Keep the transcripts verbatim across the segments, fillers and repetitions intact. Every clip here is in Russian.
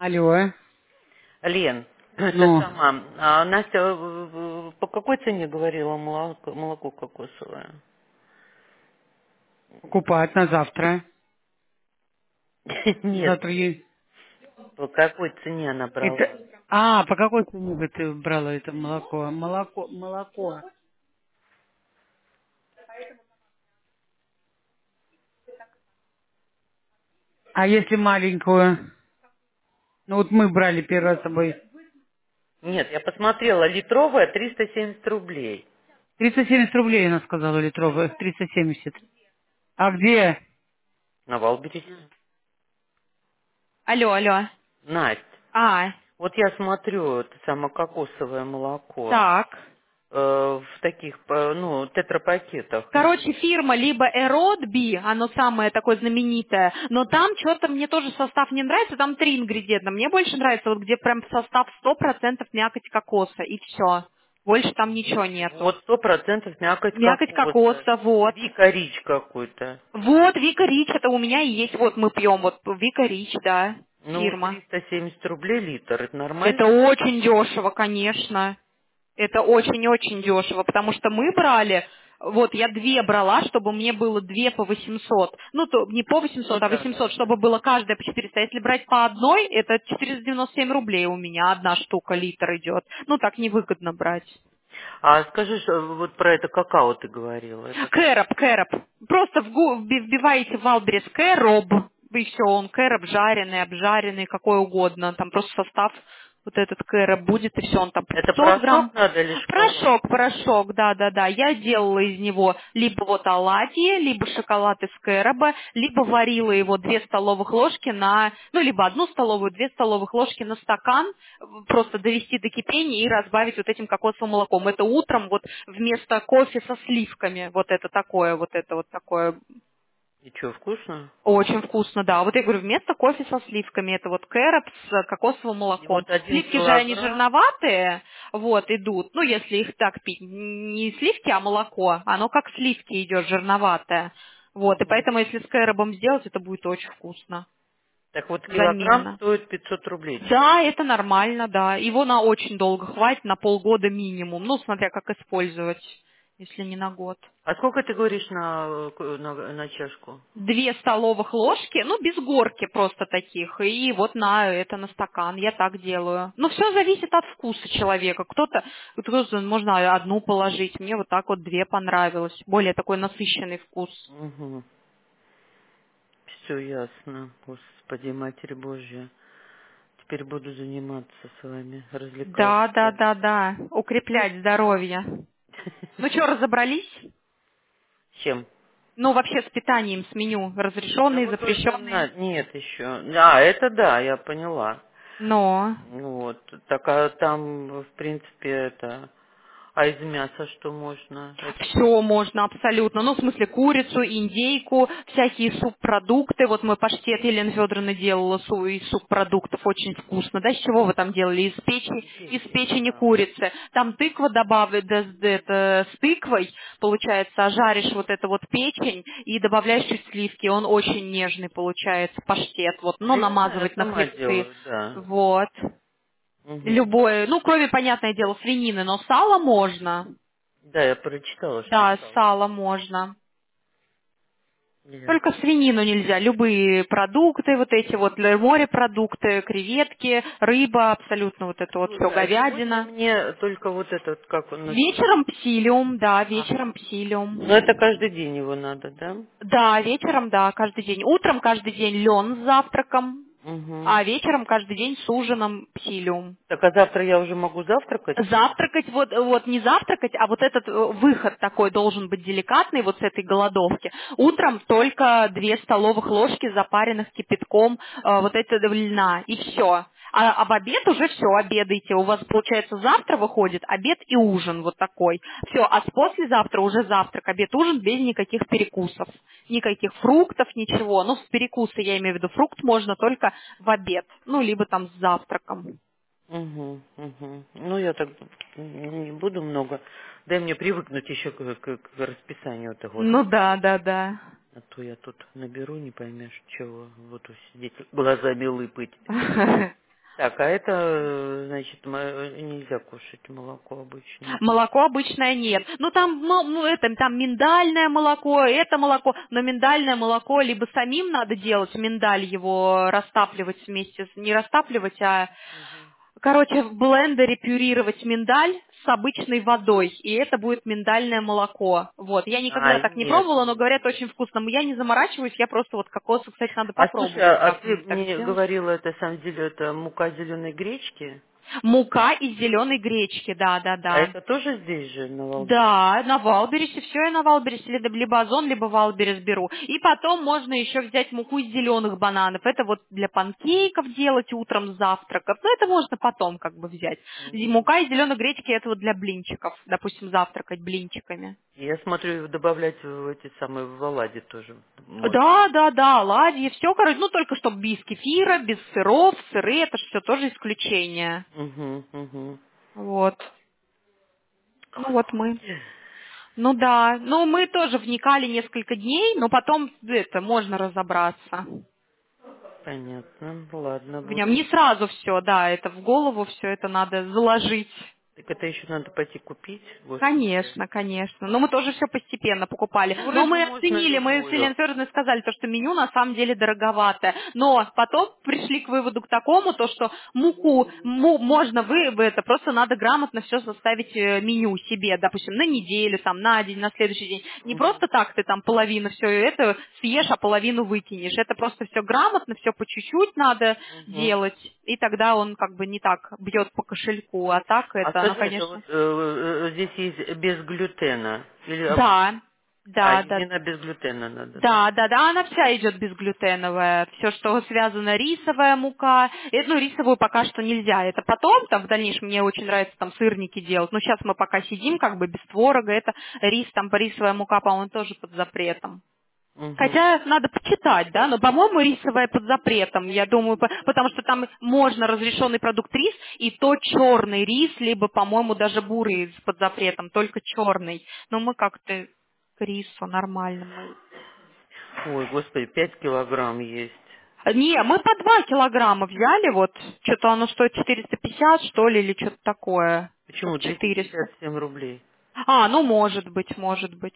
Алло. Лен, это Ну, сама. А Настя э, э, по какой цене говорила молоко, молоко кокосовое? покупать на завтра. Нет, Завтра есть. по какой цене она брала? Это... А, по какой цене бы ты брала это молоко? Молоко, молоко. А если маленькую? Ну вот мы брали первый раз с тобой. Нет, я посмотрела, литровая триста семьдесят рублей. триста семьдесят рублей, она сказала, литровая. триста семьдесят. А где? На Валбересе. Алло, алло. Настя, А, вот я смотрю, это самое кокосовое молоко так. э, в таких, э, ну, тетрапакетах. Короче, фирма либо Эродби, оно самое такое знаменитое, но там что-то мне тоже состав не нравится, там три ингредиента. Мне больше нравится, вот где прям состав сто процентов мякоть кокоса, и все. Больше там ничего нету. Вот сто процентов мякоть Мякоть кокоса. кокоса, вот. Вика Рич какой-то. Вот, Вика Рич, это у меня и есть, вот мы пьем, вот Вика Рич, да, Ну, фирма. триста семьдесят рублей литр, это Это нормально? очень дешево, конечно. Это очень-очень дешево, потому что мы брали, вот я две брала, чтобы мне было две по восемьсот. Ну, то не по Ну восемьсот, а да, восемьсот, да, да. чтобы было каждая по четыреста. Если брать по одной, это четыреста девяносто семь рублей у меня одна штука, литр идет. Ну, так невыгодно брать. А скажи, что вот про это какао ты говорила. Это Кэроп, кэроп. Просто в гу- вби- вбиваете в Wildberries кэроб, и все, он кэроп жареный, обжаренный, какой угодно. Там просто состав вот этот кэроп будет, и все, он там по это пятьсот грамм. порошок надо или Порошок, шоколад? порошок, да-да-да. Я делала из него либо вот оладьи, либо шоколад из кэроба, либо варила его две столовых ложки на, ну, либо одну столовую, две столовых ложки на стакан, просто довести до кипения и разбавить вот этим кокосовым молоком. Это утром вот вместо кофе со сливками. Вот это такое, вот это вот такое. И что, вкусно? Очень вкусно, да. Вот я говорю, вместо кофе со сливками, это вот кэроп с кокосовым И молоком. вот один Сливки же они килограмм. жирноватые, вот, идут. Ну, если их так пить, не сливки, а молоко. Оно как сливки идет, жирноватое. Вот, и Мгм. поэтому, если с кэробом сделать, это будет очень вкусно. Так вот, килограмм Замена. стоит пятьсот рублей Да, сейчас. это нормально, да. Его на очень долго хватит, на полгода минимум. Ну, смотря как использовать, если не на год. А сколько ты говоришь на, э, к- на, на чашку? Две столовых ложки, ну, без горки просто таких, и вот на это, на стакан, я так делаю. Ну, все зависит от вкуса человека. Кто-то, кто-то, можно одну положить, мне вот так вот две понравилось. Более такой насыщенный вкус. Угу. Все ясно. Господи, Матерь Божья. Теперь буду заниматься с вами, Да, да, развлекаться. да, да, укреплять здоровье. Ну что, разобрались? Чем? Ну, вообще с питанием, с меню, Да разрешенные, вот только запрещенные. на... Нет еще. А, это да, я поняла. Но Ну вот. Так а там, в принципе, это... А из мяса что можно? Это... все можно абсолютно. Ну, в смысле, курицу, индейку, всякие субпродукты. Вот мы паштет Елена Федоровна делала су- из субпродуктов, очень вкусно. Да, с чего вы там делали? Из печени, из Печени, печени да. курицы. Там тыква добавить, да, с- да, это, с тыквой, получается, жаришь вот эту вот печень и добавляешь чуть сливки. Он очень нежный получается, паштет. Вот, Да но я знаю, намазывать я на сама хлебцы. делаю, да. Вот. Угу. Любое, ну, кроме, понятное дело, свинины, но сало можно. Да, я прочитала, что Да, стало. сало можно. Я- Только свинину нельзя. Любые продукты, вот эти вот э, морепродукты, креветки, рыба, абсолютно вот это вот все, Слушай, а сегодня говядина. мне только вот этот, как он называется? Вечером псилиум, да, Ага. вечером Но это псилиум. каждый день его надо, да? Да, вечером, да, каждый день. Утром каждый день лен с завтраком, Угу. а вечером каждый день с ужином псилиум. Так, а завтра я уже могу завтракать? Завтракать, вот, вот не завтракать, а вот этот э, выход такой должен быть деликатный вот с этой голодовки. Утром только две столовых ложки запаренных кипятком э, вот этого льна, и все. А, а в обед уже все, обедаете. У вас, получается, завтра выходит обед и ужин вот такой. Все, а с послезавтра уже завтрак, обед, ужин без никаких перекусов. Никаких фруктов, ничего. Ну, с перекуса я имею в виду, фрукт можно только в обед, ну, либо там с завтраком. Угу, угу. Ну, я так не буду много. Дай мне привыкнуть еще к, к- к расписанию это, Ну господи. да, да, да. А то я тут наберу, не поймешь чего. Вот уж сидеть глазами лыпать. Так, а это, э, значит, мо- нельзя кушать молоко обычное. Молоко обычное нет. Ну там, ну, ну, это, там миндальное молоко, это молоко, но миндальное молоко либо самим надо делать, миндаль его растапливать вместе, с- не растапливать, а, Мгм. короче, в блендере пюрировать миндаль с обычной водой, и это будет миндальное молоко. Вот, я А, никогда так не нет, пробовала, но нет. говорят очень вкусно. Я не заморачиваюсь, я просто вот кокос, кстати, надо А слушай, попробовать а, а ты как-нибудь так мне сделать. говорила, это, на самом деле, это мука зеленой гречки? Мука из зеленой гречки, да, да, А да. это тоже здесь же, на Валбересе? Да, на Валбересе, все я на Валбересе, либо либо Озон, либо Валберес беру. И потом можно еще взять муку из зеленых бананов. Это вот для панкейков делать утром с завтраков. Но это можно потом как бы взять. И Мгм. мука из зеленой гречки это вот для блинчиков. Допустим, завтракать блинчиками. Я смотрю, добавлять в эти самые в оладьи тоже можно. Да, да, да, оладьи, все, короче, ну только чтобы без кефира, без сыров, сыры, это все тоже исключение. Угу, угу. Вот. Ну вот мы. Ну да, ну мы тоже вникали несколько дней, но потом это можно разобраться Понятно, ладно, в нем. буду. Не сразу все, да, это в голову все это надо заложить. Так это еще надо пойти купить, господи. Конечно, конечно. Но мы тоже все постепенно покупали. Ну, Но рыбу мы можно оценили, мы с Еленой любую. Федоровной сказали, то, что меню на самом деле дороговатое. Но потом пришли к выводу к такому, то, что муку му- можно вы, вы это просто надо грамотно все составить э, меню себе, допустим, на неделю, там, на день, на следующий день. Не Угу, просто так ты там половину все это съешь, а половину выкинешь. Это просто все грамотно, все по чуть-чуть надо угу. делать, и тогда он как бы не так бьет по кошельку. А так А это, ну, скажи, это вот конечно. э, э, здесь есть без глютена? Или об- Да, а, да, да, именно без глютена надо, да? да, да, да, она вся идет безглютеновая. Все, что связано рисовая мука. Э, Ну, рисовую пока что нельзя. Это потом, там, в дальнейшем мне очень нравится там сырники делать. Но сейчас мы пока сидим, как бы без творога. Это рис, там, рисовая мука, по-моему, тоже под запретом. Угу. Хотя надо почитать, да, но, по-моему, рисовая под запретом, я думаю, по- потому что там можно разрешенный продукт рис, и то черный рис, либо, по-моему, даже бурый рис под запретом, только черный. Но мы как-то к рису нормально. Мы... Ой, господи, пять килограмм есть. Не, мы по два килограмма взяли, вот, что-то оно стоит четыреста пятьдесят, что ли, или что-то такое. Почему? двести четыреста. пятьдесят семь рублей. А, ну, может быть, может быть.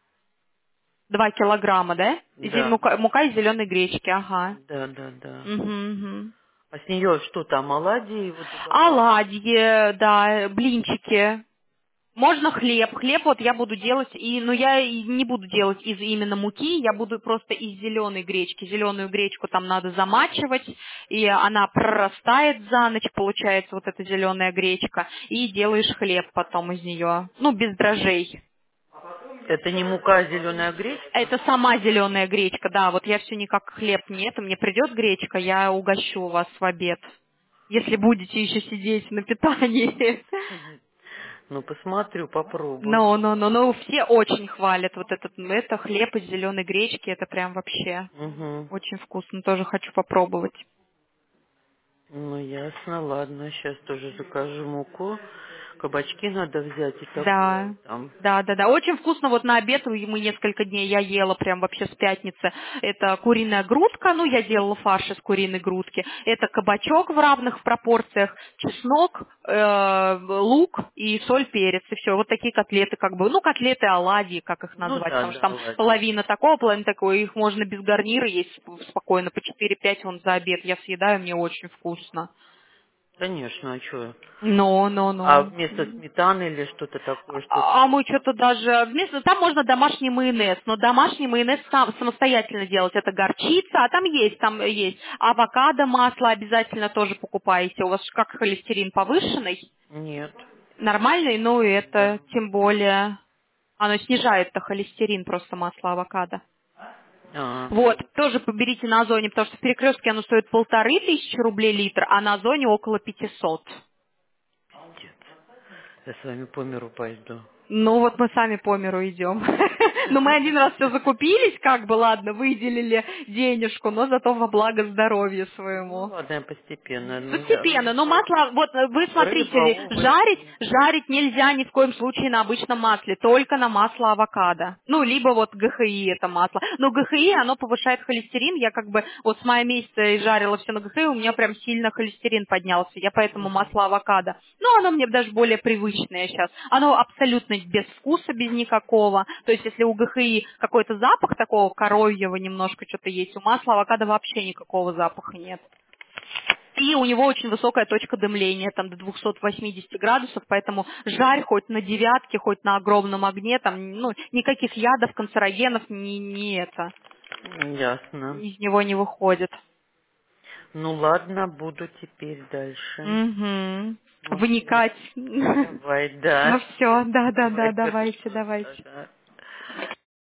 Два килограмма, да? Зе- Да, Мука, мука из зеленой гречки, ага. да, да, да. Мгм, мгм. А с нее что там, оладьи вот добавляют? Оладьи, да, блинчики. Можно хлеб. Хлеб вот я буду делать, и, но я и не буду делать из именно муки, я буду просто из зеленой гречки. Зеленую гречку там надо замачивать, и она прорастает за ночь, получается вот эта зеленая гречка, и делаешь хлеб потом из нее. Ну, без дрожжей. Это не мука, а зеленая гречка? Это сама зеленая гречка, да, вот я все никак хлеб нет, мне придет гречка, я угощу вас в обед. Если будете еще сидеть на питании. Ну, посмотрю, попробую. Ну, ну, ну, ну, все очень хвалят вот этот, ну, это хлеб из зеленой гречки, это прям вообще Угу. очень вкусно, тоже хочу попробовать. Ну, ясно, ладно, сейчас тоже закажу муку. Кабачки надо взять и такое Да, там. да, да, да. Очень вкусно. Вот на обед и мы несколько дней я ела прям вообще с пятницы. Это куриная грудка, ну я делала фарш из куриной грудки. Это кабачок в равных пропорциях, чеснок, э, лук и соль, перец и все. Вот такие котлеты как бы, ну котлеты оладьи, как их Ну назвать, да, потому что да, там ладно. половина такого, половина такого, их можно без гарнира есть спокойно по четыре-пять вон за обед. Я съедаю, мне очень вкусно. Конечно, а что? Но, но, А но. вместо сметаны или что-то такое, что А а там? мы что-то даже вместо там можно домашний майонез, но домашний майонез сам самостоятельно делать. Это горчица, а там есть, там есть авокадо, масло обязательно тоже покупаете. У вас ж как холестерин повышенный, Нет. нормальный, ну и это Да. тем более оно снижает-то холестерин просто масло авокадо. А, Вот, тоже поберите на Озоне, потому что в Перекрестке оно стоит полторы тысячи рублей литр, а на Озоне около пятисот. пиздец. Я с вами по миру пойду. Ну вот мы сами по миру идем. Ну мы один раз все закупились, как бы, ладно, выделили денежку, но зато во благо здоровью Ну своему. ладно, я постепенно. Ну, я- Постепенно, но масло, вот э, вы смотрите, Рыба, ли, овощи. жарить, жарить нельзя ни в коем случае на обычном масле, только на масло авокадо. Ну, либо вот ГХИ это масло. Но ГХИ, оно повышает холестерин, я как бы вот с мая месяца и жарила все на ГХИ, у меня прям сильно холестерин поднялся, я поэтому масло авокадо. Ну, оно мне даже более привычное сейчас. Оно абсолютно без вкуса, без никакого. То есть, если у ГХИ какой-то запах такого коровьего немножко что-то есть, у масла авокадо вообще никакого запаха нет. И у него очень высокая точка дымления, там до двухсот восьмидесяти градусов, поэтому жарь хоть на девятке, хоть на огромном огне, там, ну, никаких ядов, канцерогенов, не, не это, Ясно. из него не выходит. Ну ладно, буду теперь дальше. Угу. Ну, Вникать. давай, Ну да. все, да, да, Давай, да, давайте, хорошо. давайте. Ага.